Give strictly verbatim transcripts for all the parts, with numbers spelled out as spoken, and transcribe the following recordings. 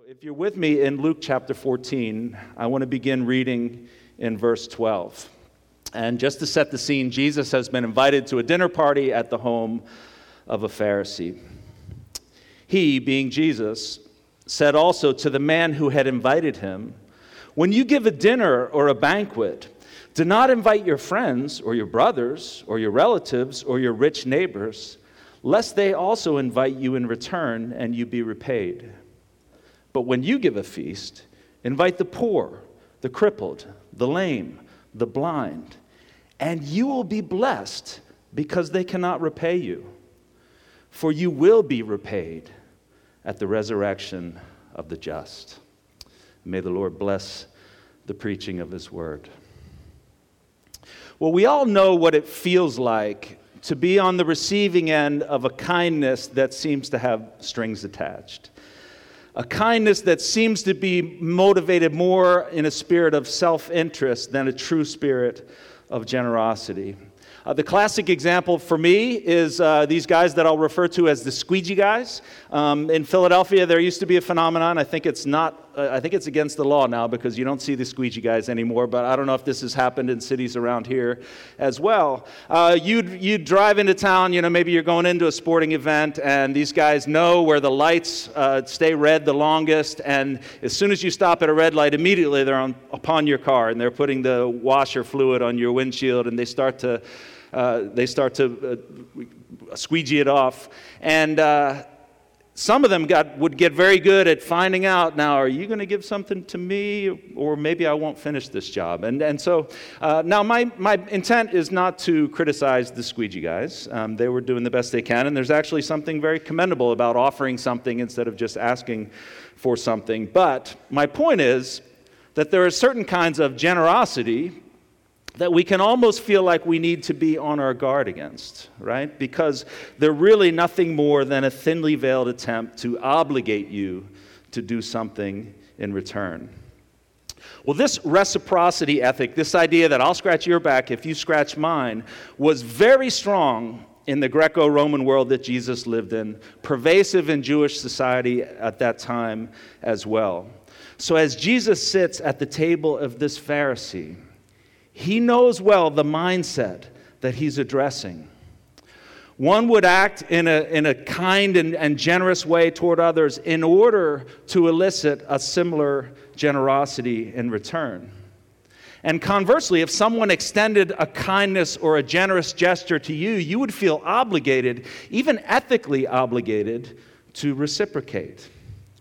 If you're with me in Luke chapter fourteen, I want to begin reading in verse twelve. And just to set the scene, Jesus has been invited to a dinner party at the home of a Pharisee. He, being Jesus, said also to the man who had invited him, "When you give a dinner or a banquet, do not invite your friends or your brothers or your relatives or your rich neighbors, lest they also invite you in return and you be repaid. But when you give a feast, invite the poor, the crippled, the lame, the blind, and you will be blessed because they cannot repay you. For you will be repaid at the resurrection of the just." May the Lord bless the preaching of His word. Well, we all know what it feels like to be on the receiving end of a kindness that seems to have strings attached. A kindness that seems to be motivated more in a spirit of self-interest than a true spirit of generosity. Uh, the classic example for me is uh, these guys that I'll refer to as the squeegee guys. Um, in Philadelphia, there used to be a phenomenon. I think it's not. Uh, I think it's against the law now because you don't see the squeegee guys anymore. But I don't know if this has happened in cities around here as well. Uh, you'd you'd drive into town. You know, maybe you're going into a sporting event, and these guys know where the lights uh, stay red the longest. And as soon as you stop at a red light, immediately they're on upon your car, and they're putting the washer fluid on your windshield, and they start to. Uh, they start to uh, squeegee it off. And uh, some of them got would get very good at finding out, now, are you going to give something to me? Or maybe I won't finish this job. And and so, uh, now my, my intent is not to criticize the squeegee guys. Um, they were doing the best they can. And there's actually something very commendable about offering something instead of just asking for something. But my point is that there are certain kinds of generosity that we can almost feel like we need to be on our guard against, right? Because they're really nothing more than a thinly veiled attempt to obligate you to do something in return. Well, this reciprocity ethic, this idea that I'll scratch your back if you scratch mine, was very strong in the Greco-Roman world that Jesus lived in, pervasive in Jewish society at that time as well. So as Jesus sits at the table of this Pharisee, he knows well the mindset that he's addressing. One would act in a, in a kind and, and generous way toward others in order to elicit a similar generosity in return. And conversely, if someone extended a kindness or a generous gesture to you, you would feel obligated, even ethically obligated, to reciprocate.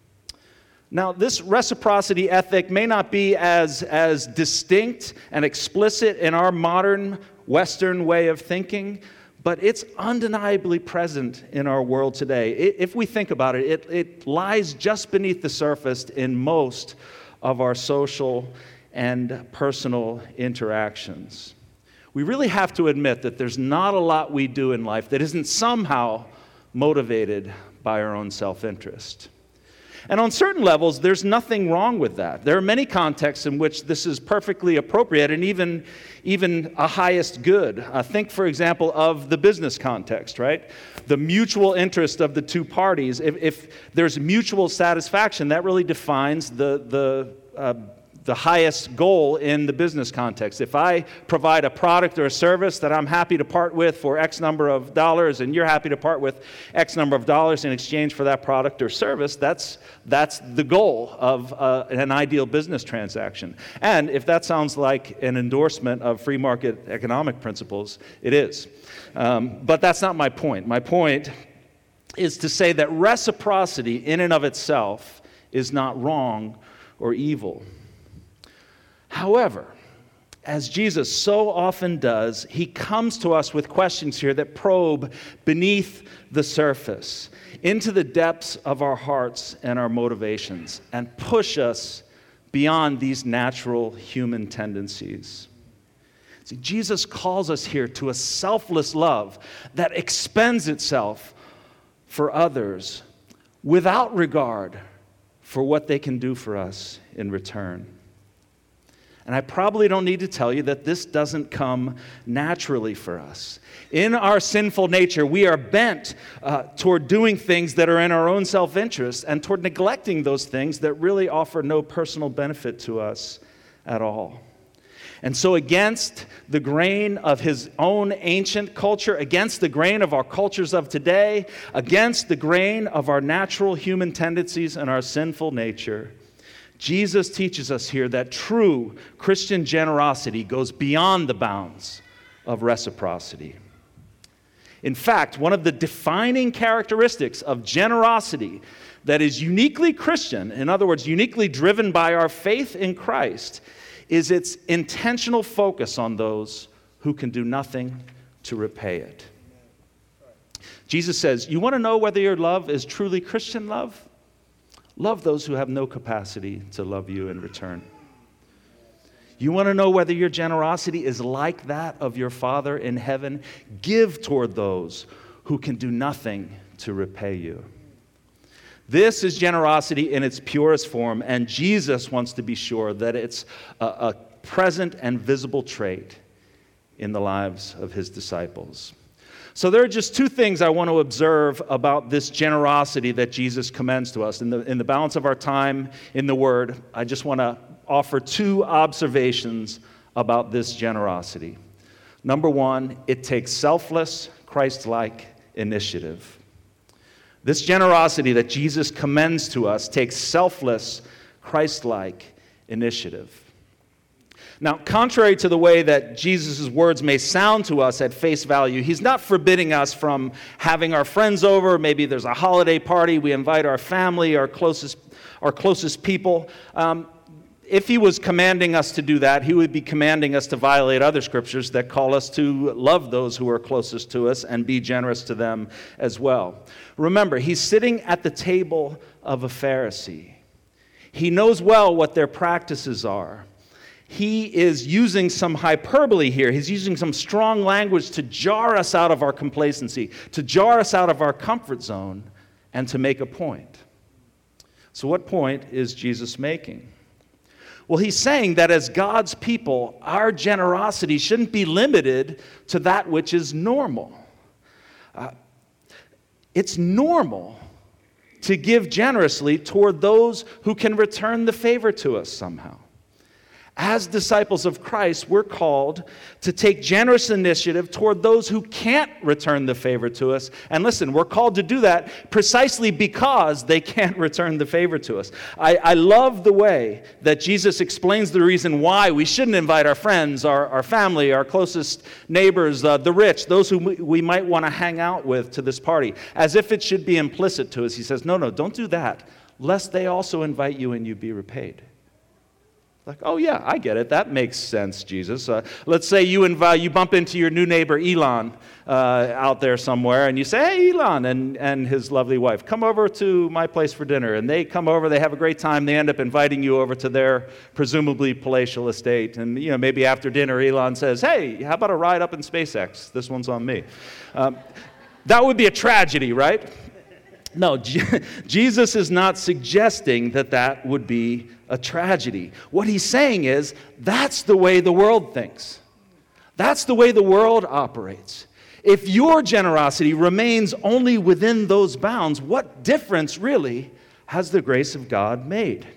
Now, this reciprocity ethic may not be as, as distinct and explicit in our modern Western way of thinking, but it's undeniably present in our world today. It, if we think about it, it, it lies just beneath the surface in most of our social and personal interactions. We really have to admit that there's not a lot we do in life that isn't somehow motivated by our own self-interest. And on certain levels, there's nothing wrong with that. There are many contexts in which this is perfectly appropriate and even, even a highest good. Uh, think, for example, of the business context, right? The mutual interest of the two parties. If, if there's mutual satisfaction, that really defines the, the uh, the highest goal in the business context. If I provide a product or a service that I'm happy to part with for X number of dollars, and you're happy to part with X number of dollars in exchange for that product or service, that's that's the goal of uh, an ideal business transaction. And if that sounds like an endorsement of free market economic principles, it is. Um, but that's not my point. My point is to say that reciprocity in and of itself is not wrong or evil. However, as Jesus so often does, he comes to us with questions here that probe beneath the surface, into the depths of our hearts and our motivations, and push us beyond these natural human tendencies. See, Jesus calls us here to a selfless love that expends itself for others without regard for what they can do for us in return. And I probably don't need to tell you that this doesn't come naturally for us. In our sinful nature, we are bent uh, toward doing things that are in our own self-interest and toward neglecting those things that really offer no personal benefit to us at all. And so against the grain of his own ancient culture, against the grain of our cultures of today, against the grain of our natural human tendencies and our sinful nature, Jesus teaches us here that true Christian generosity goes beyond the bounds of reciprocity. In fact, one of the defining characteristics of generosity that is uniquely Christian, in other words, uniquely driven by our faith in Christ, is its intentional focus on those who can do nothing to repay it. Jesus says, you want to know whether your love is truly Christian love? Love those who have no capacity to love you in return. You want to know whether your generosity is like that of your Father in heaven? Give toward those who can do nothing to repay you. This is generosity in its purest form, and Jesus wants to be sure that it's a, a present and visible trait in the lives of his disciples. So there are just two things I want to observe about this generosity that Jesus commends to us. In the, in the balance of our time in the Word, I just want to offer two observations about this generosity. Number one, it takes selfless, Christ-like initiative. This generosity that Jesus commends to us takes selfless, Christ-like initiative. Now, contrary to the way that Jesus' words may sound to us at face value, he's not forbidding us from having our friends over. Maybe there's a holiday party. We invite our family, our closest, our closest people. Um, if he was commanding us to do that, he would be commanding us to violate other scriptures that call us to love those who are closest to us and be generous to them as well. Remember, he's sitting at the table of a Pharisee. He knows well what their practices are. He is using some hyperbole here. He's using some strong language to jar us out of our complacency, to jar us out of our comfort zone, and to make a point. So what point is Jesus making? Well, he's saying that as God's people, our generosity shouldn't be limited to that which is normal. Uh, it's normal to give generously toward those who can return the favor to us somehow. As disciples of Christ, we're called to take generous initiative toward those who can't return the favor to us. And listen, we're called to do that precisely because they can't return the favor to us. I, I love the way that Jesus explains the reason why we shouldn't invite our friends, our, our family, our closest neighbors, uh, the rich, those who we might want to hang out with to this party, as if it should be implicit to us. He says, no, no, don't do that, lest they also invite you and you be repaid. Like, oh yeah, I get it. That makes sense, Jesus. Uh, let's say you invite, you bump into your new neighbor, Elon, uh, out there somewhere, and you say, hey, Elon, and, and his lovely wife, come over to my place for dinner. And they come over, they have a great time, they end up inviting you over to their presumably palatial estate. And you know, maybe after dinner, Elon says, hey, how about a ride up in SpaceX? This one's on me. Um, that would be a tragedy, right? No, Jesus is not suggesting that that would be a tragedy. What he's saying is, that's the way the world thinks. That's the way the world operates. If your generosity remains only within those bounds, what difference really has the grace of God made?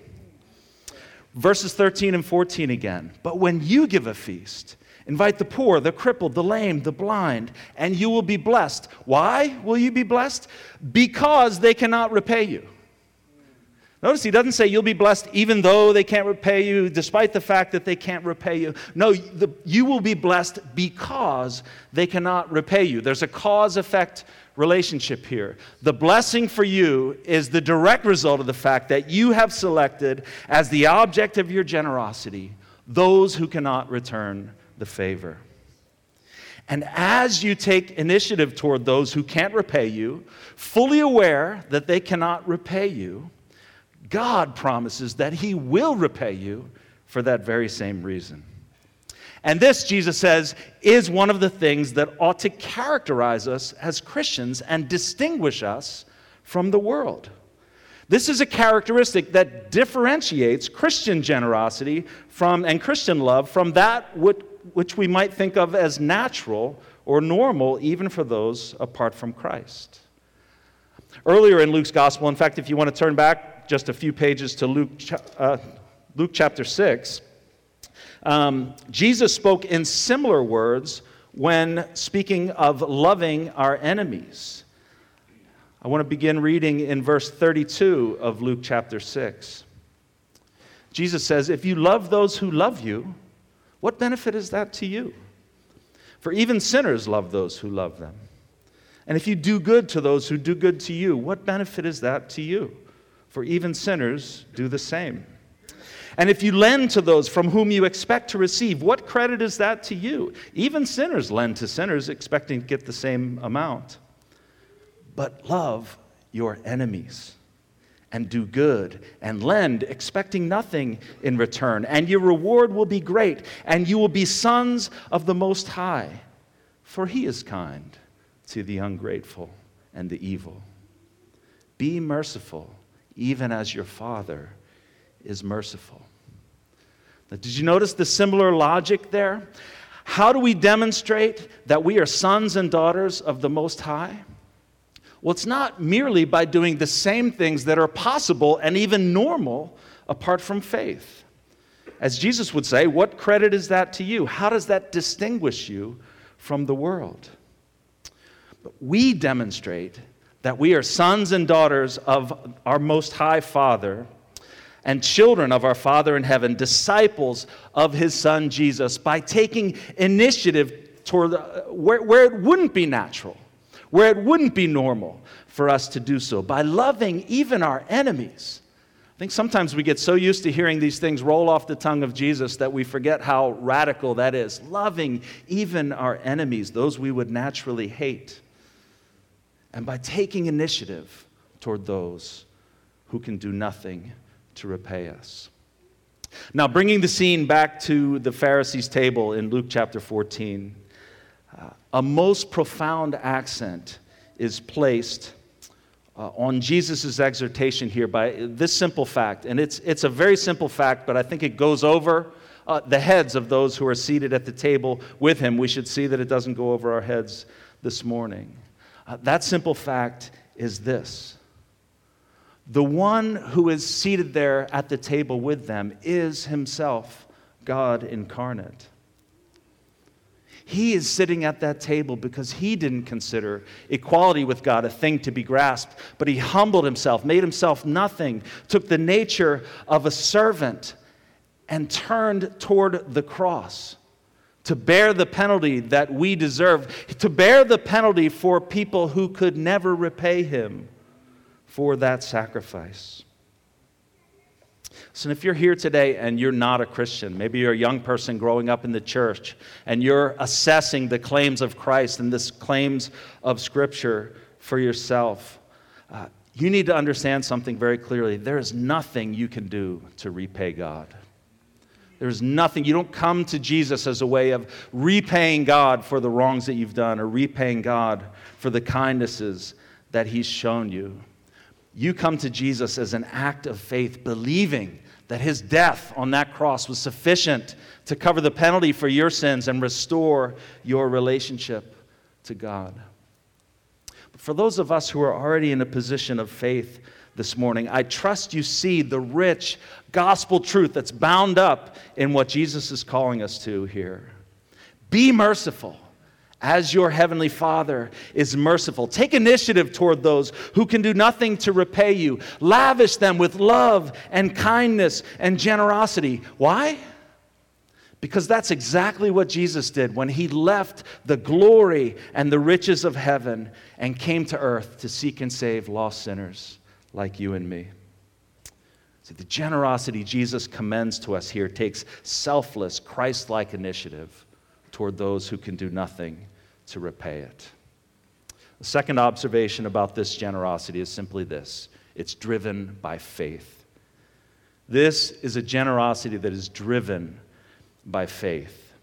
Verses thirteen and fourteen again. But when you give a feast, invite the poor, the crippled, the lame, the blind, and you will be blessed. Why will you be blessed? Because they cannot repay you. Notice he doesn't say you'll be blessed even though they can't repay you, despite the fact that they can't repay you. No, the, you will be blessed because they cannot repay you. There's a cause-effect relationship here. The blessing for you is the direct result of the fact that you have selected as the object of your generosity those who cannot return the favor. And as you take initiative toward those who can't repay you, fully aware that they cannot repay you, God promises that he will repay you for that very same reason. And this, Jesus says, is one of the things that ought to characterize us as Christians and distinguish us from the world. This is a characteristic that differentiates Christian generosity from and Christian love from that which we might think of as natural or normal, even for those apart from Christ. Earlier in Luke's gospel, in fact, if you want to turn back just a few pages to Luke, uh, Luke chapter six, um, Jesus spoke in similar words when speaking of loving our enemies. I want to begin reading in verse thirty-two of Luke chapter six. Jesus says, "If you love those who love you, what benefit is that to you? For even sinners love those who love them. And if you do good to those who do good to you, what benefit is that to you? For even sinners do the same. And if you lend to those from whom you expect to receive, what credit is that to you? Even sinners lend to sinners, expecting to get the same amount. But love your enemies, and do good, and lend, expecting nothing in return. And your reward will be great, and you will be sons of the Most High, for He is kind to the ungrateful and the evil. Be merciful, even as your Father is merciful." Now, did you notice the similar logic there? How do we demonstrate that we are sons and daughters of the Most High? Well, it's not merely by doing the same things that are possible and even normal apart from faith. As Jesus would say, what credit is that to you? How does that distinguish you from the world? But we demonstrate that we are sons and daughters of our Most High Father and children of our Father in heaven, disciples of His Son Jesus, by taking initiative toward uh, where, where it wouldn't be natural, where it wouldn't be normal for us to do so, by loving even our enemies. I think sometimes we get so used to hearing these things roll off the tongue of Jesus that we forget how radical that is. Loving even our enemies, those we would naturally hate. And by taking initiative toward those who can do nothing to repay us. Now, bringing the scene back to the Pharisees' table in Luke chapter fourteen, uh, a most profound accent is placed uh, on Jesus' exhortation here by this simple fact. And it's, it's a very simple fact, but I think it goes over uh, the heads of those who are seated at the table with Him. We should see that it doesn't go over our heads this morning. Uh, that simple fact is this: the one who is seated there at the table with them is Himself God incarnate. He is sitting at that table because He didn't consider equality with God a thing to be grasped, but He humbled Himself, made Himself nothing, took the nature of a servant, and turned toward the cross to bear the penalty that we deserve, to bear the penalty for people who could never repay Him for that sacrifice. So if you're here today and you're not a Christian, maybe you're a young person growing up in the church and you're assessing the claims of Christ and the claims of Scripture for yourself, uh, you need to understand something very clearly. There is nothing you can do to repay God. There's nothing. You don't come to Jesus as a way of repaying God for the wrongs that you've done or repaying God for the kindnesses that He's shown you. You come to Jesus as an act of faith, believing that His death on that cross was sufficient to cover the penalty for your sins and restore your relationship to God. But for those of us who are already in a position of faith this morning, I trust you see the rich gospel truth that's bound up in what Jesus is calling us to here. Be merciful as your heavenly Father is merciful. Take initiative toward those who can do nothing to repay you. Lavish them with love and kindness and generosity. Why? Because that's exactly what Jesus did when He left the glory and the riches of heaven and came to earth to seek and save lost sinners like you and me. So the generosity Jesus commends to us here takes selfless, Christ-like initiative toward those who can do nothing to repay it. The second observation about this generosity is simply this: it's driven by faith. This is a generosity that is driven by faith.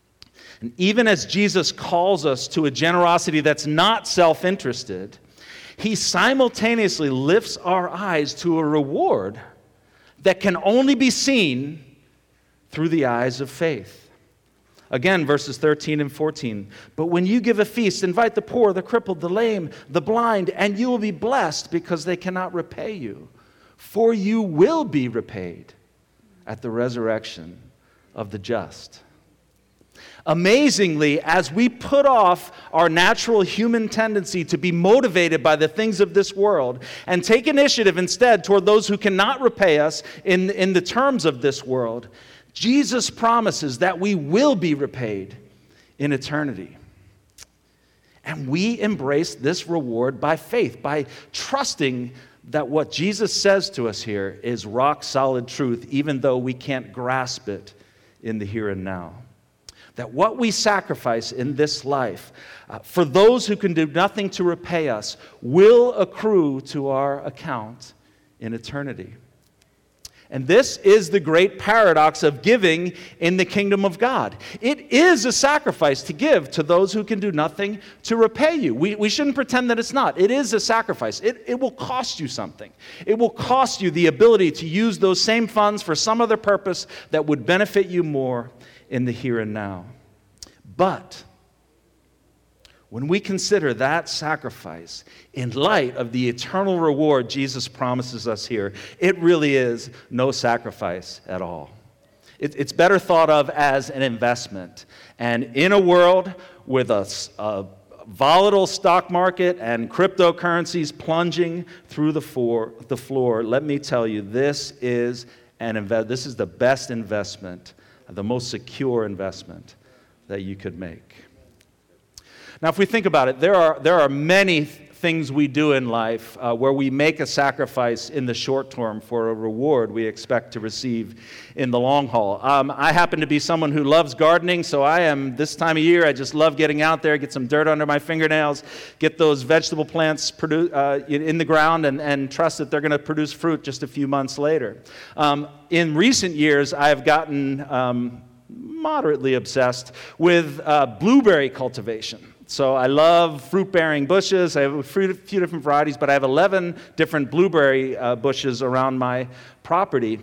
And even as Jesus calls us to a generosity that's not self-interested, He simultaneously lifts our eyes to a reward that can only be seen through the eyes of faith. Again, verses thirteen and fourteen. But when you give a feast, invite the poor, the crippled, the lame, the blind, and you will be blessed because they cannot repay you. For you will be repaid at the resurrection of the just. Amazingly, as we put off our natural human tendency to be motivated by the things of this world and take initiative instead toward those who cannot repay us in, in the terms of this world, Jesus promises that we will be repaid in eternity. And we embrace this reward by faith, by trusting that what Jesus says to us here is rock solid truth, even though we can't grasp it in the here and now. That what we sacrifice in this life, uh, for those who can do nothing to repay us, will accrue to our account in eternity. And this is the great paradox of giving in the kingdom of God. It is a sacrifice to give to those who can do nothing to repay you. We, we shouldn't pretend that it's not. It is a sacrifice. It, it will cost you something. It will cost you the ability to use those same funds for some other purpose that would benefit you more in the here and now. But when we consider that sacrifice in light of the eternal reward Jesus promises us here, it really is no sacrifice at all. It, it's better thought of as an investment. And in a world with a, a volatile stock market and cryptocurrencies plunging through the floor, the floor, let me tell you, this is an inve- this is the best investment, the most secure investment that you could make. Now, if we think about it, there are, there are many things we do in life uh, where we make a sacrifice in the short term for a reward we expect to receive in the long haul. Um, I happen to be someone who loves gardening, so I am, this time of year, I just love getting out there, get some dirt under my fingernails, get those vegetable plants produ- uh, in the ground, and, and trust that they're going to produce fruit just a few months later. Um, in recent years, I've gotten um, moderately obsessed with uh, blueberry cultivation. So I love fruit-bearing bushes. I have a few different varieties, but I have eleven different blueberry uh, bushes around my property.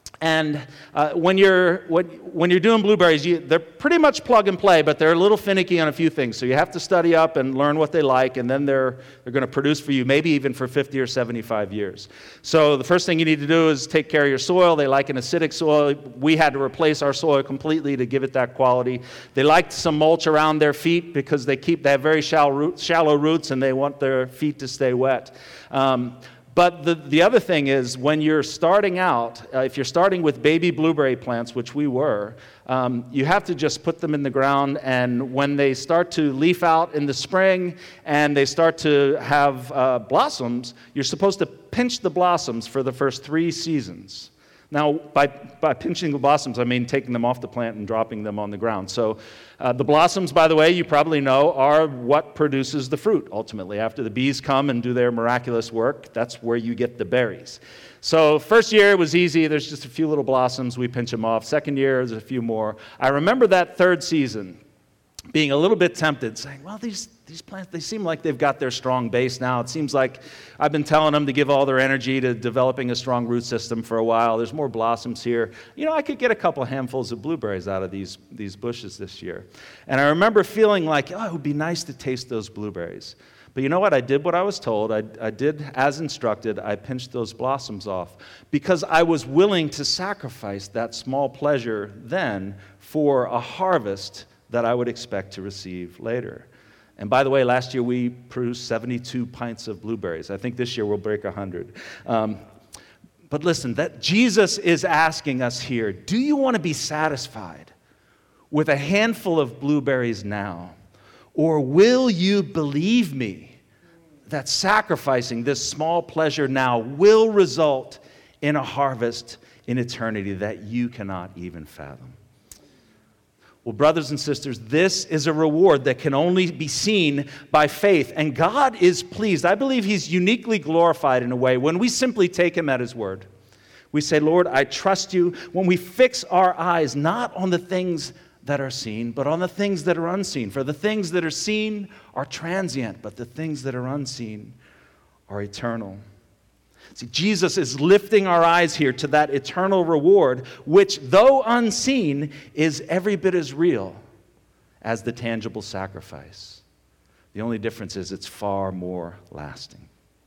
And uh, when you're when, when you're doing blueberries, you, they're pretty much plug and play, but they're a little finicky on a few things. So you have to study up and learn what they like, and then they're they're going to produce for you, maybe even for fifty or seventy-five years. So the first thing you need to do is take care of your soil. They like an acidic soil. We had to replace our soil completely to give it that quality. They like some mulch around their feet because they keep they have very shallow roots, shallow roots, and they want their feet to stay wet. Um, But the, the other thing is, when you're starting out, uh, if you're starting with baby blueberry plants, which we were, um, you have to just put them in the ground, and when they start to leaf out in the spring and they start to have uh, blossoms, you're supposed to pinch the blossoms for the first three seasons. Now, by, by pinching the blossoms, I mean taking them off the plant and dropping them on the ground. So uh, the blossoms, by the way, you probably know, are what produces the fruit, ultimately. After the bees come and do their miraculous work, that's where you get the berries. So first year, it was easy. There's just a few little blossoms. We pinch them off. Second year, there's a few more. I remember that third season being a little bit tempted, saying, well, these these plants, they seem like they've got their strong base now. It seems like I've been telling them to give all their energy to developing a strong root system for a while. There's more blossoms here. You know, I could get a couple handfuls of blueberries out of these, these bushes this year. And I remember feeling like, oh, it would be nice to taste those blueberries. But you know what? I did what I was told. I, I did as instructed. I pinched those blossoms off because I was willing to sacrifice that small pleasure then for a harvest that I would expect to receive later. And by the way, last year we produced seventy-two pints of blueberries. I think this year we'll break one hundred. Um, but listen, that Jesus is asking us here, do you want to be satisfied with a handful of blueberries now? Or will you believe me that sacrificing this small pleasure now will result in a harvest in eternity that you cannot even fathom? Well, brothers and sisters, this is a reward that can only be seen by faith. And God is pleased. I believe He's uniquely glorified in a way when we simply take Him at His word. We say, Lord, I trust you. When we fix our eyes not on the things that are seen, but on the things that are unseen. For the things that are seen are transient, but the things that are unseen are eternal. See, Jesus is lifting our eyes here to that eternal reward, which, though unseen, is every bit as real as the tangible sacrifice. The only difference is it's far more lasting.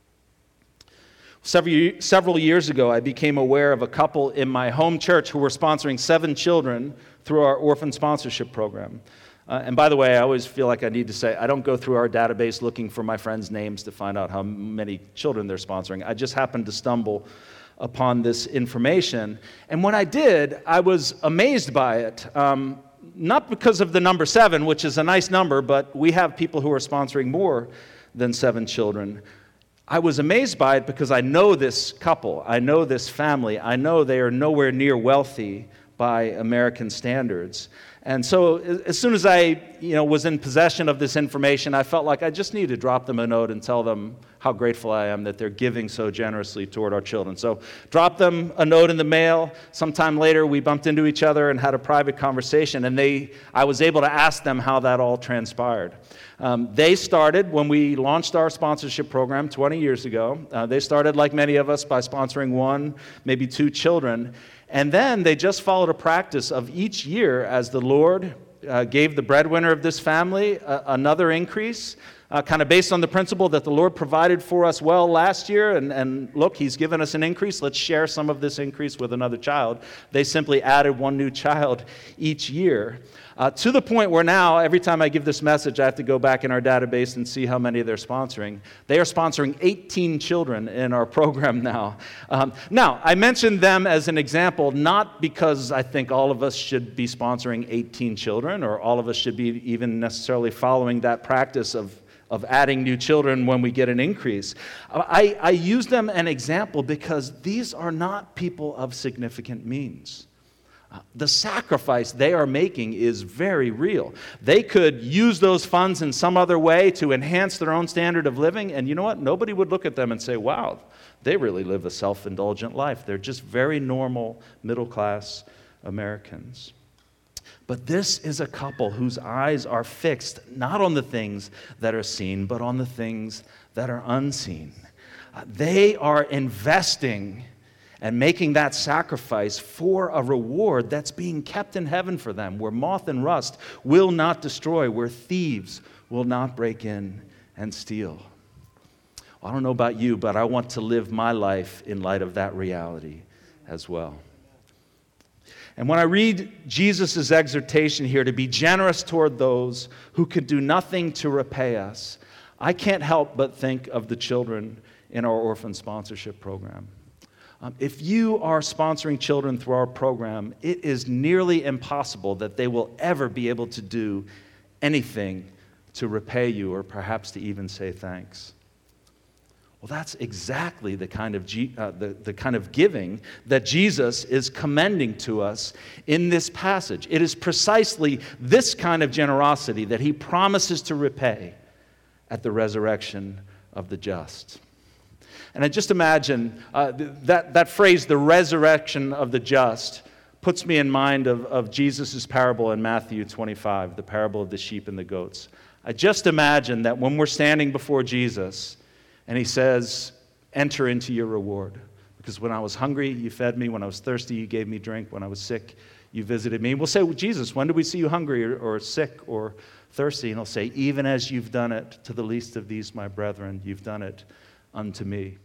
Several, several years ago, I became aware of a couple in my home church who were sponsoring seven children through our orphan sponsorship program. Uh, and by the way, I always feel like I need to say, I don't go through our database looking for my friends' names to find out how many children they're sponsoring. I just happened to stumble upon this information. And when I did, I was amazed by it. Um, not because of the number seven, which is a nice number, but we have people who are sponsoring more than seven children. I was amazed by it because I know this couple. I know this family. I know they are nowhere near wealthy by American standards. And so as soon as I, you know, was in possession of this information, I felt like I just need to drop them a note and tell them how grateful I am that they're giving so generously toward our children. So dropped them a note in the mail. Sometime later, we bumped into each other and had a private conversation, and they, I was able to ask them how that all transpired. Um, they started, when we launched our sponsorship program twenty years ago, uh, they started, like many of us, by sponsoring one, maybe two children. And then they just followed a practice of each year, as the Lord uh, gave the breadwinner of this family uh, another increase, uh, kind of based on the principle that the Lord provided for us well last year, and, and look, He's given us an increase, let's share some of this increase with another child. They simply added one new child each year. Uh, to the point where now, every time I give this message, I have to go back in our database and see how many they're sponsoring. They are sponsoring eighteen children in our program now. Um, now, I mentioned them as an example, not because I think all of us should be sponsoring eighteen children, or all of us should be even necessarily following that practice of, of adding new children when we get an increase. I, I use them an example because these are not people of significant means. The sacrifice they are making is very real. They could use those funds in some other way to enhance their own standard of living, and you know what? Nobody would look at them and say, wow, they really live a self-indulgent life. They're just very normal, middle-class Americans. But this is a couple whose eyes are fixed not on the things that are seen, but on the things that are unseen. Uh, they are investing and making that sacrifice for a reward that's being kept in heaven for them, where moth and rust will not destroy, where thieves will not break in and steal. Well, I don't know about you, but I want to live my life in light of that reality as well. And when I read Jesus' exhortation here to be generous toward those who could do nothing to repay us, I can't help but think of the children in our orphan sponsorship program. Um, if you are sponsoring children through our program, it is nearly impossible that they will ever be able to do anything to repay you, or perhaps to even say thanks. Well, that's exactly the kind of G, uh, the, the kind of giving that Jesus is commending to us in this passage. It is precisely this kind of generosity that He promises to repay at the resurrection of the just. And I just imagine uh, that, that phrase, the resurrection of the just, puts me in mind of, of Jesus' parable in Matthew twenty-five, the parable of the sheep and the goats. I just imagine that when we're standing before Jesus and He says, enter into your reward. Because when I was hungry, you fed me. When I was thirsty, you gave me drink. When I was sick, you visited me. And we'll say, well, Jesus, when did we see you hungry or, or sick or thirsty? And He'll say, even as you've done it to the least of these, my brethren, you've done it unto me.